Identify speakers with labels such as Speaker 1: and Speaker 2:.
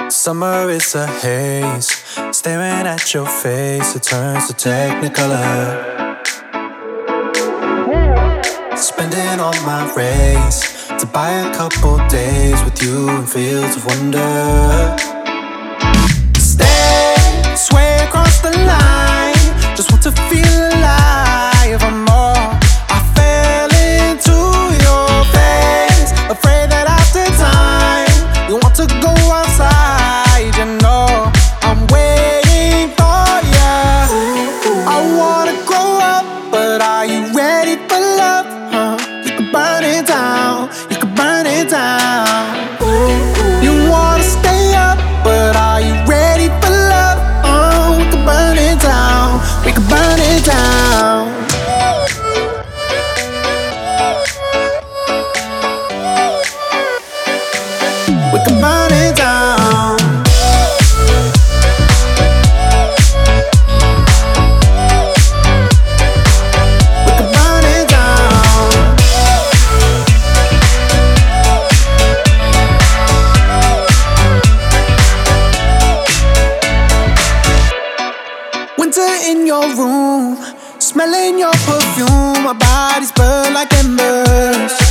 Speaker 1: Summer is a haze, staring at your face, it turns to technicolor. Spending all my race to buy a couple days with you in fields of wonder. Stay, sway across the line, just want to feel alive. I'm more, I fell into your face, afraid that after time you want to go outside. You know I'm waiting for ya. I wanna grow up, but are you ready for love? You can burn it down, you can burn it down. You wanna stay up, but are you ready for love? We can burn it down, we can burn it down. We can burn it down. We can burn it down. Winter in your room, smelling your perfume. My body's burned like embers.